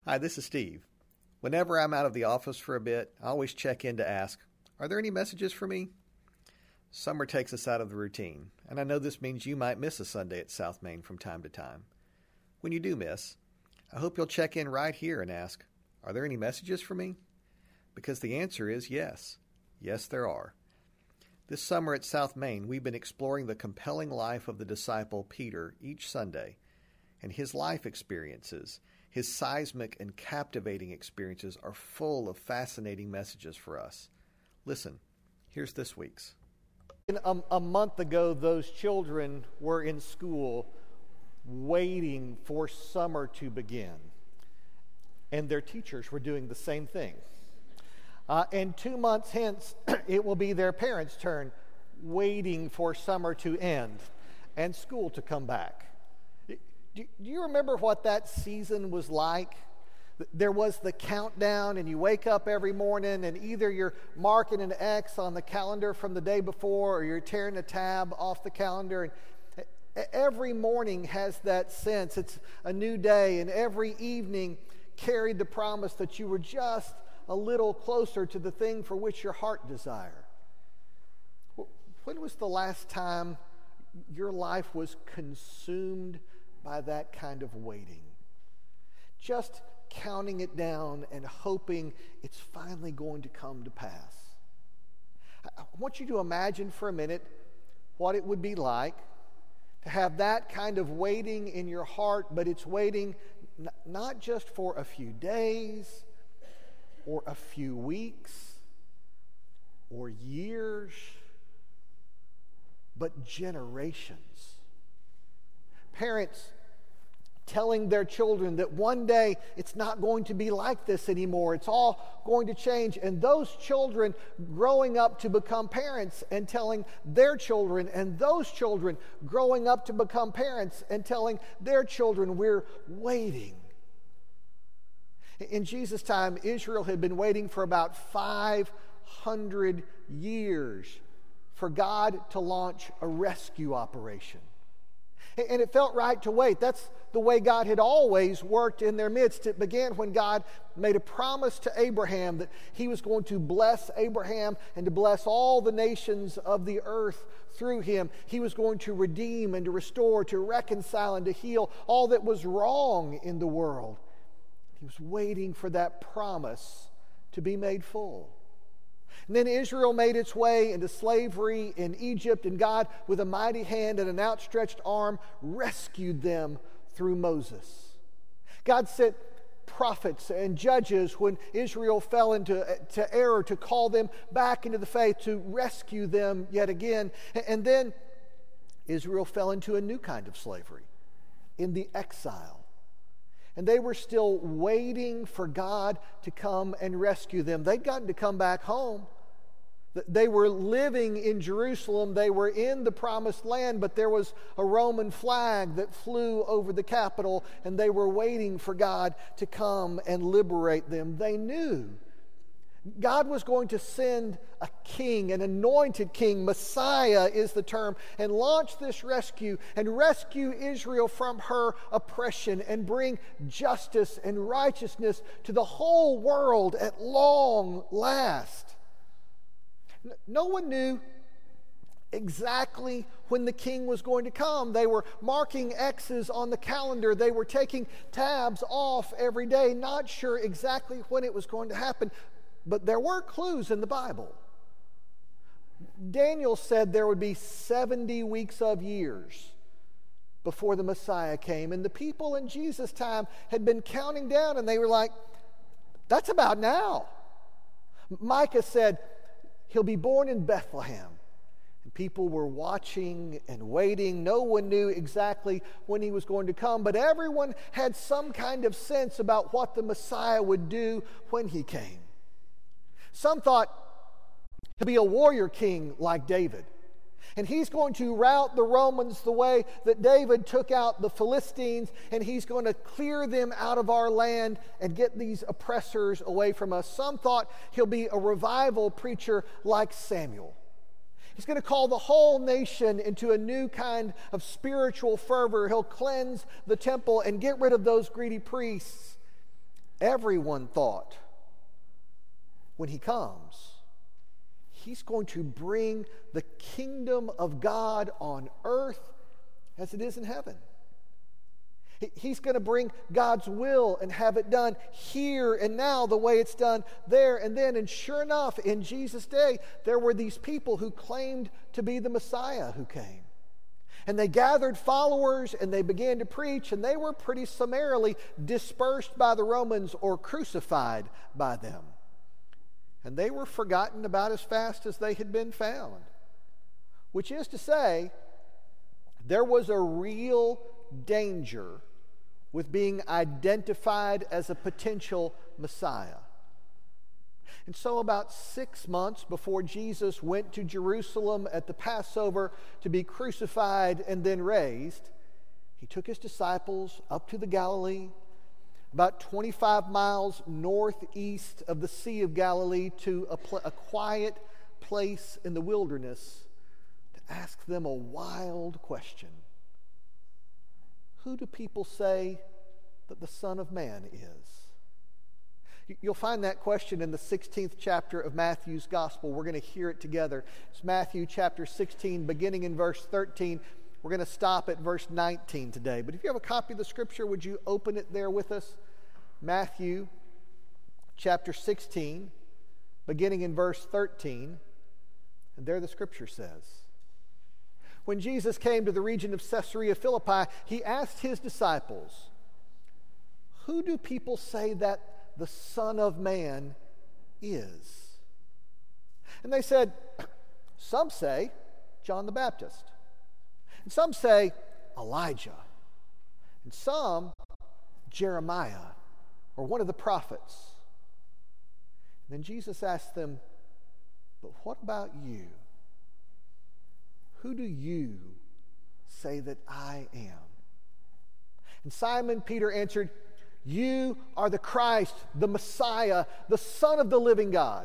Hi, this is Steve. Whenever I'm out of the office for a bit, I always check in to ask, are there any messages for me? Summer takes us out of the routine, and I know this means you might miss a Sunday at South Main from time to time. When you do miss, I hope you'll check in right here and ask, are there any messages for me? Because the answer is yes. Yes, there are. This summer at South Main, we've been exploring the compelling life of the disciple Peter each Sunday, and his life experiences, his seismic and captivating experiences are full of fascinating messages for us. Listen, here's this week's. A month ago, those children were in school waiting for summer to begin, and their teachers were doing the same thing. And 2 months hence, it will be their parents' turn waiting for summer to end and school to come back. Do you remember what that season was like? There was the countdown, and you wake up every morning, and either you're marking an X on the calendar from the day before, or you're tearing a tab off the calendar. And every morning has that sense. It's a new day, and every evening carried the promise that you were just a little closer to the thing for which your heart desired. When was the last time your life was consumed by that kind of waiting? Just counting it down and hoping it's finally going to come to pass. I want you to imagine for a minute what it would be like to have that kind of waiting in your heart, but it's waiting not just for a few days or a few weeks or years, but generations. Parents telling their children that one day it's not going to be like this anymore. It's all going to change. And those children growing up to become parents and telling their children, and those children growing up to become parents and telling their children, we're waiting. In Jesus' time, Israel had been waiting for about 500 years for God to launch a rescue operation. And it felt right to wait. That's the way God had always worked in their midst. It began when God made a promise to Abraham that he was going to bless Abraham and to bless all the nations of the earth through him. He was going to redeem and to restore, to reconcile and to heal all that was wrong in the world. He was waiting for that promise to be made full. And then Israel made its way into slavery in Egypt, and God, with a mighty hand and an outstretched arm, rescued them through Moses. God sent prophets and judges when Israel fell into error to call them back into the faith, to rescue them yet again. And then Israel fell into a new kind of slavery, in the exile. And they were still waiting for God to come and rescue them. They'd gotten to come back home. They were living in Jerusalem. They were in the promised land, but there was a Roman flag that flew over the capital, and they were waiting for God to come and liberate them. They knew God was going to send a king, an anointed king, Messiah is the term, and launch this rescue and rescue Israel from her oppression and bring justice and righteousness to the whole world at long last. No one knew exactly when the king was going to come. They were marking X's on the calendar. They were taking tabs off every day, not sure exactly when it was going to happen. But there were clues in the Bible. Daniel said there would be 70 weeks of years before the Messiah came. And the people in Jesus' time had been counting down, and they were like, that's about now. Micah said, he'll be born in Bethlehem. And people were watching and waiting. No one knew exactly when he was going to come, but everyone had some kind of sense about what the Messiah would do when he came. Some thought he'll be a warrior king like David. And he's going to rout the Romans the way that David took out the Philistines, and he's going to clear them out of our land and get these oppressors away from us. Some thought he'll be a revival preacher like Samuel. He's going to call the whole nation into a new kind of spiritual fervor. He'll cleanse the temple and get rid of those greedy priests. Everyone thought when he comes, he's going to bring the kingdom of God on earth as it is in heaven. He's going to bring God's will and have it done here and now the way it's done there and then. And sure enough, in Jesus' day, there were these people who claimed to be the Messiah who came. And they gathered followers and they began to preach, and they were pretty summarily dispersed by the Romans or crucified by them. And they were forgotten about as fast as they had been found. Which is to say, there was a real danger with being identified as a potential Messiah. And so about 6 months before Jesus went to Jerusalem at the Passover to be crucified and then raised, he took his disciples up to the Galilee, about 25 miles northeast of the Sea of Galilee, to a quiet place in the wilderness to ask them a wild question. Who do people say that the Son of Man is? You'll find that question in the 16th chapter of Matthew's Gospel. We're going to hear it together. It's Matthew chapter 16, beginning in verse 13. We're going to stop at verse 19 today. But if you have a copy of the Scripture, would you open it there with us? Matthew chapter 16, beginning in verse 13. And there the Scripture says, when Jesus came to the region of Caesarea Philippi, he asked his disciples, who do people say that the Son of Man is? And they said, some say John the Baptist, and some say Elijah, and some Jeremiah or one of the prophets. And then Jesus asked them, but what about you? Who do you say that I am? And Simon Peter answered, you are the Christ, the Messiah, the Son of the living God.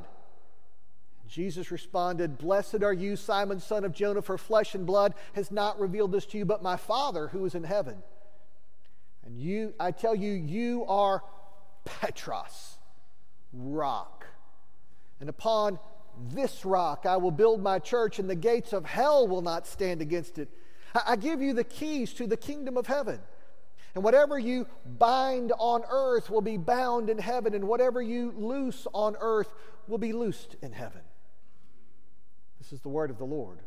Jesus responded, blessed are you, Simon, son of Jonah, for flesh and blood has not revealed this to you, but my Father who is in heaven. And you, I tell you, you are Petros, rock. And upon this rock I will build my church, and the gates of hell will not stand against it. I give you the keys to the kingdom of heaven. And whatever you bind on earth will be bound in heaven, and whatever you loose on earth will be loosed in heaven. This is the word of the Lord.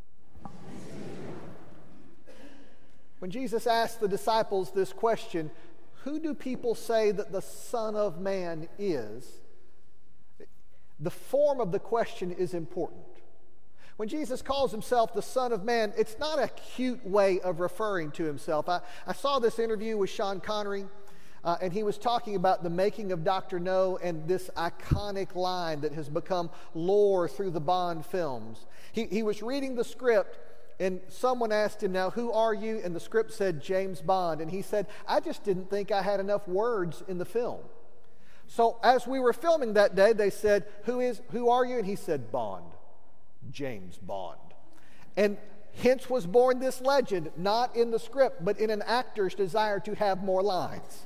When Jesus asked the disciples this question, who do people say that the Son of Man is? The form of the question is important. When Jesus calls himself the Son of Man, it's not a cute way of referring to himself. I saw this interview with Sean Connery, and he was talking about the making of Dr. No and this iconic line that has become lore through the Bond films. He was reading the script, and someone asked him, now, who are you? And the script said, James Bond. And he said, I just didn't think I had enough words in the film. So as we were filming that day, they said, who are you? And he said, Bond. James Bond. And hence was born this legend, not in the script, but in an actor's desire to have more lines.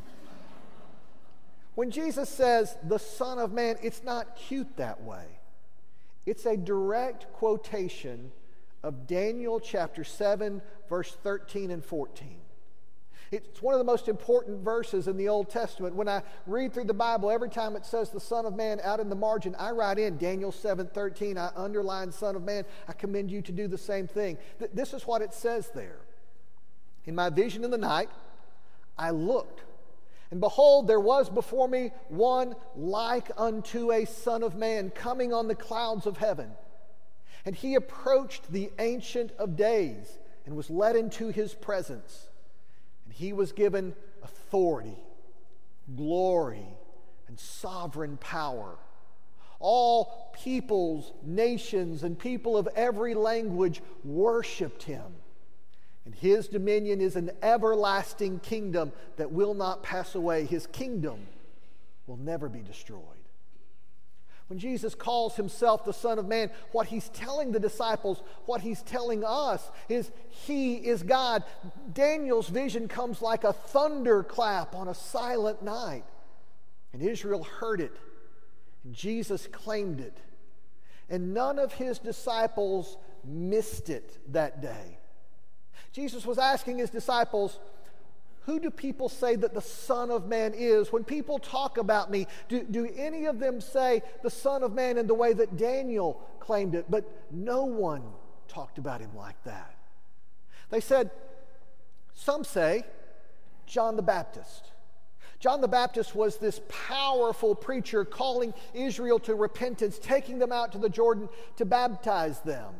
When Jesus says the Son of Man, it's not cute that way. It's a direct quotation of Daniel chapter 7, verse 13 and 14. It's one of the most important verses in the Old Testament. When I read through the Bible, every time it says the Son of Man out in the margin, I write in Daniel 7:13. I underline Son of Man. I commend you to do the same thing. This is what it says there. In my vision in the night, I looked, and behold, there was before me one like unto a Son of Man coming on the clouds of heaven. And he approached the Ancient of Days and was led into his presence. And he was given authority, glory, and sovereign power. All peoples, nations, and people of every language worshiped him. And his dominion is an everlasting kingdom that will not pass away. His kingdom will never be destroyed. When Jesus calls himself the Son of Man, what he's telling the disciples, what he's telling us is he is God. Daniel's vision comes like a thunderclap on a silent night. And Israel heard it, and Jesus claimed it. And none of his disciples missed it that day. Jesus was asking his disciples, who do people say that the Son of Man is? When people talk about me, do any of them say the Son of Man in the way that Daniel claimed it? But no one talked about him like that. They said, some say John the Baptist. John the Baptist was this powerful preacher calling Israel to repentance, taking them out to the Jordan to baptize them.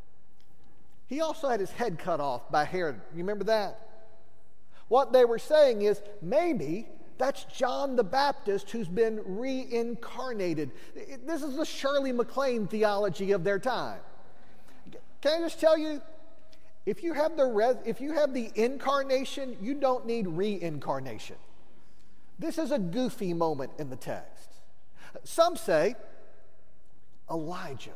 He also had his head cut off by Herod. You remember that? What they were saying is, maybe that's John the Baptist who's been reincarnated. This is the Shirley MacLaine theology of their time. Can I just tell you, if you have the incarnation, you don't need reincarnation. This is a goofy moment in the text. Some say Elijah.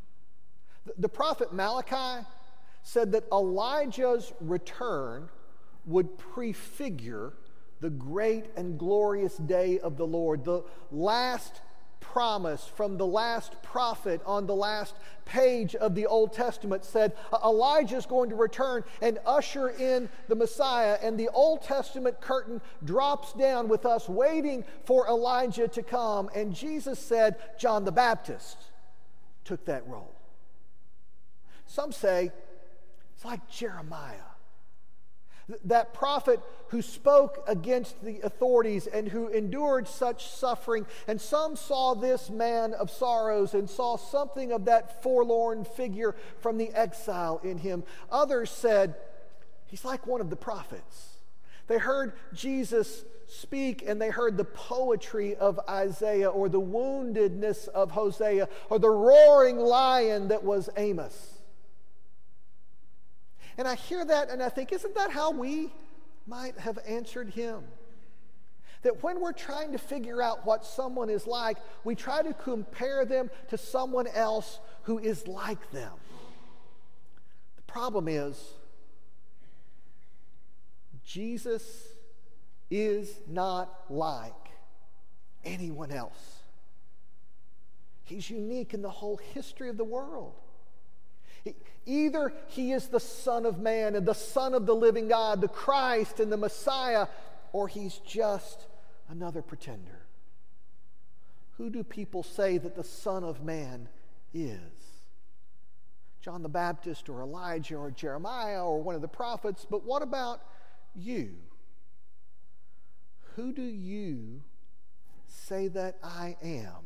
The prophet Malachi said that Elijah's return would prefigure the great and glorious day of the Lord. The last promise from the last prophet on the last page of the Old Testament said Elijah's going to return and usher in the Messiah, and the Old Testament curtain drops down with us waiting for Elijah to come, and Jesus said John the Baptist took that role. Some say it's like Jeremiah, that prophet who spoke against the authorities and who endured such suffering. And some saw this man of sorrows and saw something of that forlorn figure from the exile in him. Others said, he's like one of the prophets. They heard Jesus speak and they heard the poetry of Isaiah, or the woundedness of Hosea, or the roaring lion that was Amos. And I hear that and I think, isn't that how we might have answered him? That when we're trying to figure out what someone is like, we try to compare them to someone else who is like them. The problem is, Jesus is not like anyone else. He's unique in the whole history of the world. Either he is the Son of Man and the Son of the living God, the Christ and the Messiah, or he's just another pretender. Who do people say that the Son of Man is? John the Baptist or Elijah or Jeremiah or one of the prophets, but what about you? Who do you say that I am?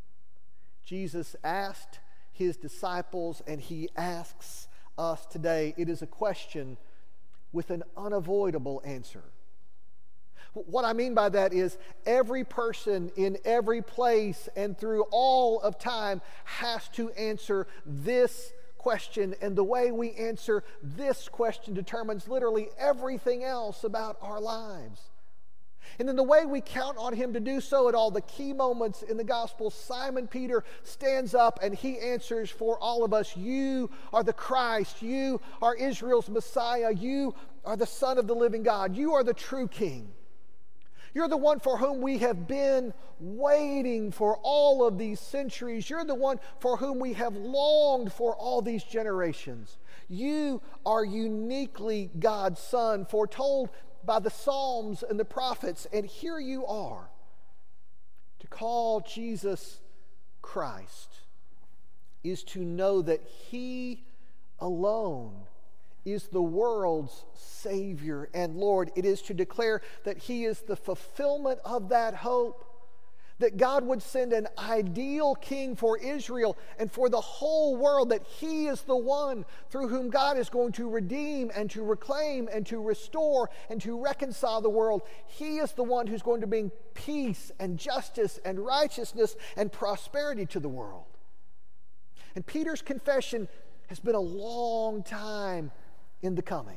Jesus asked his disciples, and he asks us today. It is a question with an unavoidable answer. What I mean by that is every person in every place and through all of time has to answer this question, and the way we answer this question determines literally everything else about our lives. And in the way we count on him to do so at all the key moments in the gospel, Simon Peter stands up and he answers for all of us. You are the Christ. You are Israel's Messiah. You are the Son of the living God. You are the true King. You're the one for whom we have been waiting for all of these centuries. You're the one for whom we have longed for all these generations. You are uniquely God's Son, foretold by the Psalms and the prophets, and here you are. To call Jesus Christ is to know that he alone is the world's Savior and Lord. It is to declare that he is the fulfillment of that hope, that God would send an ideal king for Israel and for the whole world, that he is the one through whom God is going to redeem and to reclaim and to restore and to reconcile the world. He is the one who's going to bring peace and justice and righteousness and prosperity to the world. And Peter's confession has been a long time in the coming.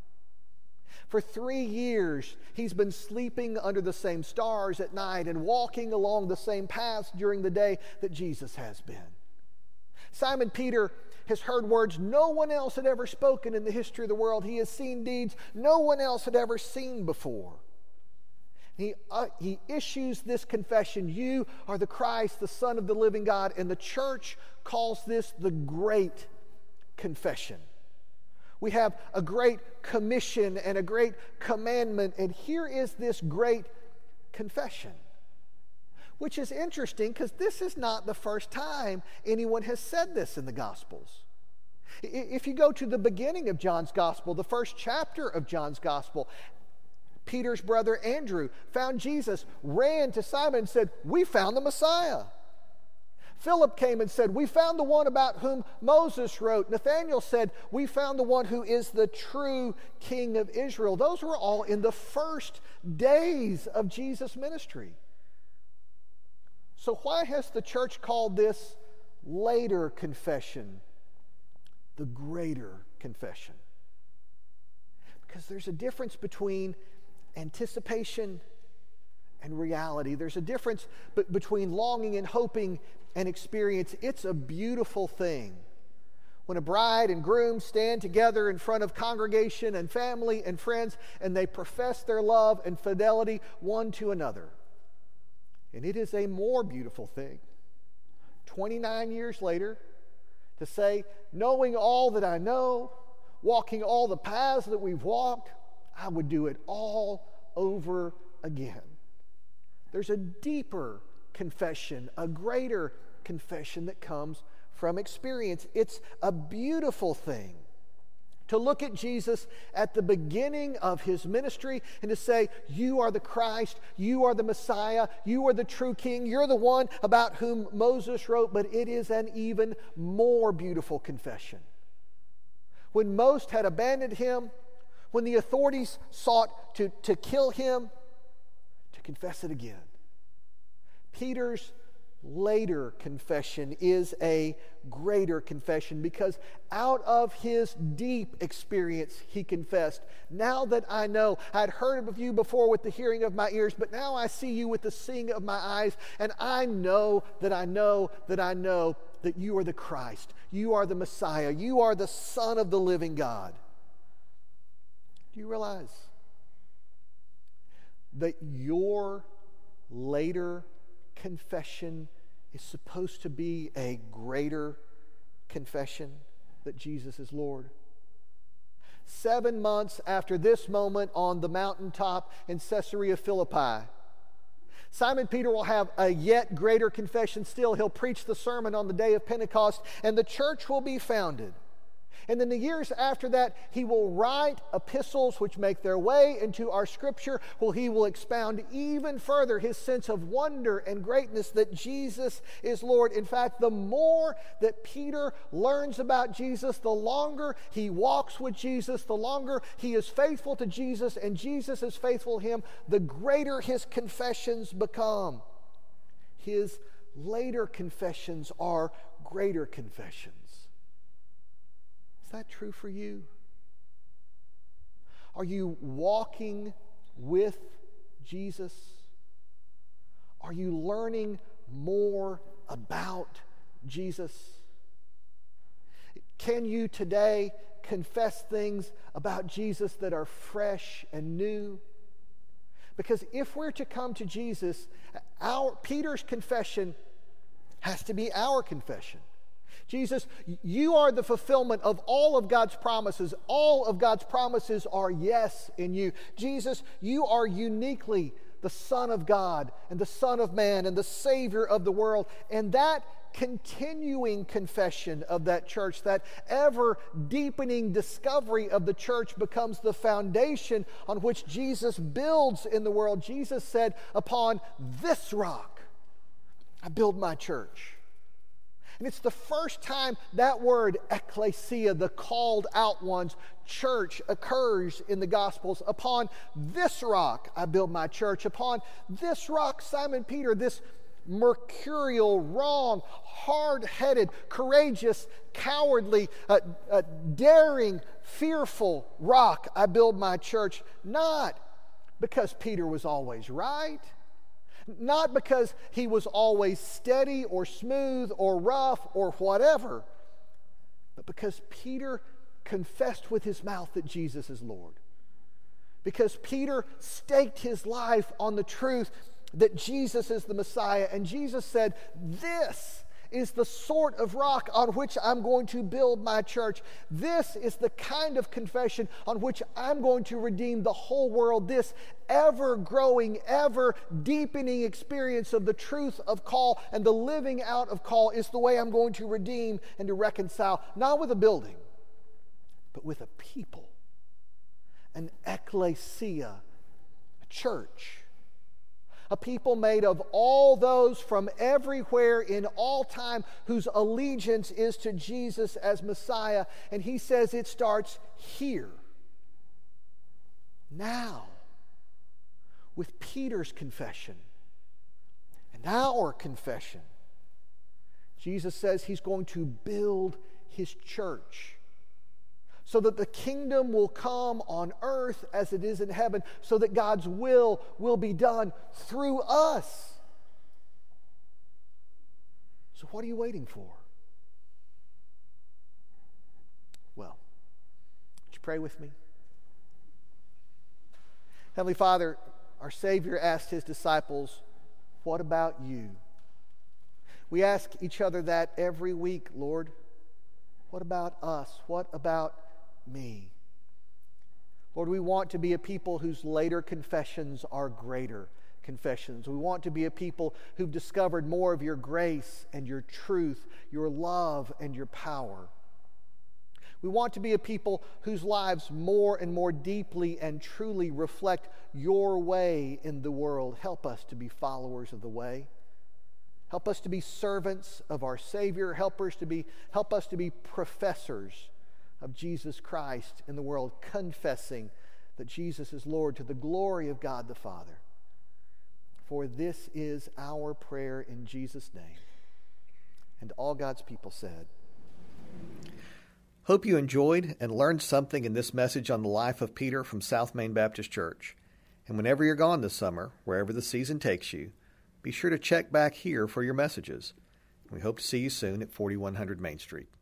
For 3 years, he's been sleeping under the same stars at night and walking along the same paths during the day that Jesus has been. Simon Peter has heard words no one else had ever spoken in the history of the world. He has seen deeds no one else had ever seen before. He issues this confession, you are the Christ, the Son of the living God, and the church calls this the Great Confession. We have a great commission and a great commandment, and here is this great confession, which is interesting because this is not the first time anyone has said this in the Gospels. If you go to the beginning of John's Gospel, the first chapter of John's Gospel, Peter's brother Andrew found Jesus, ran to Simon and said, "We found the Messiah." Philip came and said, "We found the one about whom Moses wrote." Nathanael said, "We found the one who is the true King of Israel." Those were all in the first days of Jesus' ministry. So why has the church called this later confession the greater confession? Because there's a difference between anticipation and reality. There's a difference between longing and hoping and experience. It's a beautiful thing when a bride and groom stand together in front of congregation and family and friends, and they profess their love and fidelity one to another. And it is a more beautiful thing 29 years later to say, knowing all that I know, walking all the paths that we've walked, I would do it all over again. There's a deeper confession, a greater confession that comes from experience. It's a beautiful thing to look at Jesus at the beginning of his ministry and to say, you are the Christ, you are the Messiah, you are the true King, you're the one about whom Moses wrote. But it is an even more beautiful confession when most had abandoned him, when the authorities sought to kill him, to confess it again. Peter's later confession is a greater confession because out of his deep experience he confessed, now that I know, I'd heard of you before with the hearing of my ears, but now I see you with the seeing of my eyes, and I know that I know that I know that you are the Christ, you are the Messiah, you are the Son of the living God. Do you realize that your later confession is supposed to be a greater confession that Jesus is Lord? 7 months after this moment on the mountaintop in Caesarea Philippi, Simon Peter will have a yet greater confession still. He'll preach the sermon on the day of Pentecost, and the church will be founded. And in the years after that, he will write epistles which make their way into our Scripture, where he will expound even further his sense of wonder and greatness that Jesus is Lord. In fact, the more that Peter learns about Jesus, the longer he walks with Jesus, the longer he is faithful to Jesus and Jesus is faithful to him, the greater his confessions become. His later confessions are greater confessions. Is that true for you? Are you walking with Jesus? Are you learning more about Jesus? Can you today confess things about Jesus that are fresh and new? Because if we're to come to Jesus, Peter's confession has to be our confession. Jesus, you are the fulfillment of all of God's promises. All of God's promises are yes in you. Jesus, you are uniquely the Son of God and the Son of Man and the Savior of the world. And that continuing confession of that church, that ever-deepening discovery of the church becomes the foundation on which Jesus builds in the world. Jesus said, upon this rock, I build my church. And it's the first time that word, ecclesia, the called out ones, church, occurs in the Gospels. Upon this rock I build my church. Upon this rock, Simon Peter, this mercurial, wrong, hard-headed, courageous, cowardly, daring, fearful rock, I build my church. Not because Peter was always right. Not because he was always steady or smooth or rough or whatever, but because Peter confessed with his mouth that Jesus is Lord. because Peter staked his life on the truth that Jesus is the Messiah. And Jesus said, "This is the sort of rock on which I'm going to build my church. This is the kind of confession on which I'm going to redeem the whole world. This ever-growing, ever-deepening experience of the truth of call and the living out of call is the way I'm going to redeem and to reconcile, not with a building, but with a people, an ecclesia, a church. A people made of all those from everywhere in all time whose allegiance is to Jesus as Messiah." And he says it starts here, now, with Peter's confession and our confession. Jesus says he's going to build his church so that the kingdom will come on earth as it is in heaven, so that God's will be done through us. So what are you waiting for? Well, would you pray with me? Heavenly Father, our Savior asked his disciples, "What about you?" We ask each other that every week, Lord. What about us? What about me? Lord, we want to be a people whose later confessions are greater confessions. We want to be a people who've discovered more of your grace and your truth, your love and your power. We want to be a people whose lives more and more deeply and truly reflect your way in the world. Help us to be followers of the way. Help us to be servants of our Savior. Help us to be professors of Jesus Christ in the world, confessing that Jesus is Lord to the glory of God the Father. For this is our prayer in Jesus' name. And all God's people said, Hope you enjoyed and learned something in this message on the life of Peter from South Main Baptist Church. And whenever you're gone this summer, wherever the season takes you, be sure to check back here for your messages. We hope to see you soon at 4100 Main Street.